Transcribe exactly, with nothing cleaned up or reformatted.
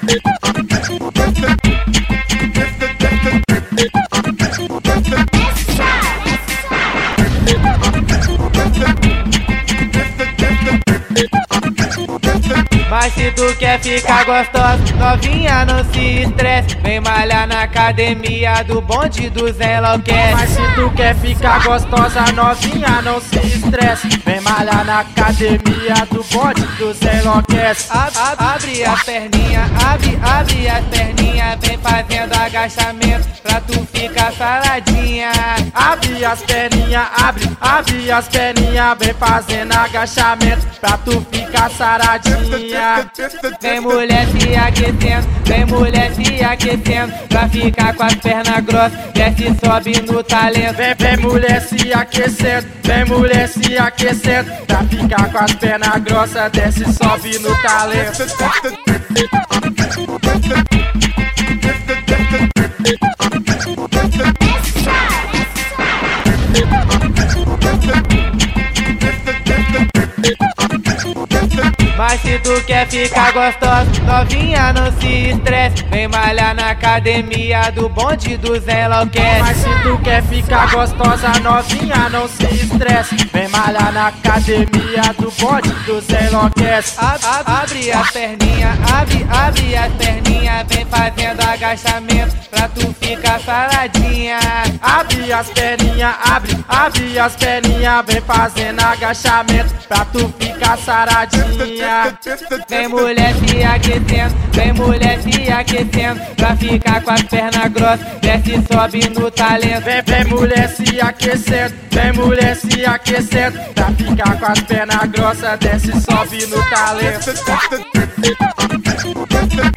Mas se tu quer ficar gostosa, novinha, não se estresse. Vem malhar na academia do bonde do Zé Enlouquece. Mas se tu quer ficar gostosa, novinha, não se estresse. Vem malhar na academia do bonde do Zé Enlouquece. Ab, ab, abre as perninhas, abre, abre as perninhas. Vem fazendo agachamento pra tu ficar saradinha. Abre as perninhas, abre, abre as perninhas. Vem fazendo agachamento pra tu ficar saradinha. Vem mulher se aquecendo, vem mulher se aquecendo, pra ficar com as pernas grossas, desce sobe no talento. Vem, vem mulher se aquecendo, vem mulher se aquecendo, pra ficar com as pernas grossas, desce sobe no talento. Mas se tu quer ficar gostosa, novinha, não se estresse. Vem malhar na academia do bonde do Zé Enlouquece. Mas se tu quer ficar gostosa, novinha, não se estresse. Vem malhar na academia do bonde do Zé Enlouquece. Ab, ab, abre as perninhas, abre, abre as perninhas. Vem fazendo agachamento pra tu ficar saradinha. Abre as perninhas, abre, abre as perninhas. Vem fazendo agachamento pra tu ficar saradinha. Vem mulher se aquecendo, vem mulher se aquecendo, pra ficar com as pernas grossas, desce sobe no talento. Vem, vem mulher se aquecendo, vem mulher se aquecendo, pra ficar com as pernas grossas, desce sobe no talento.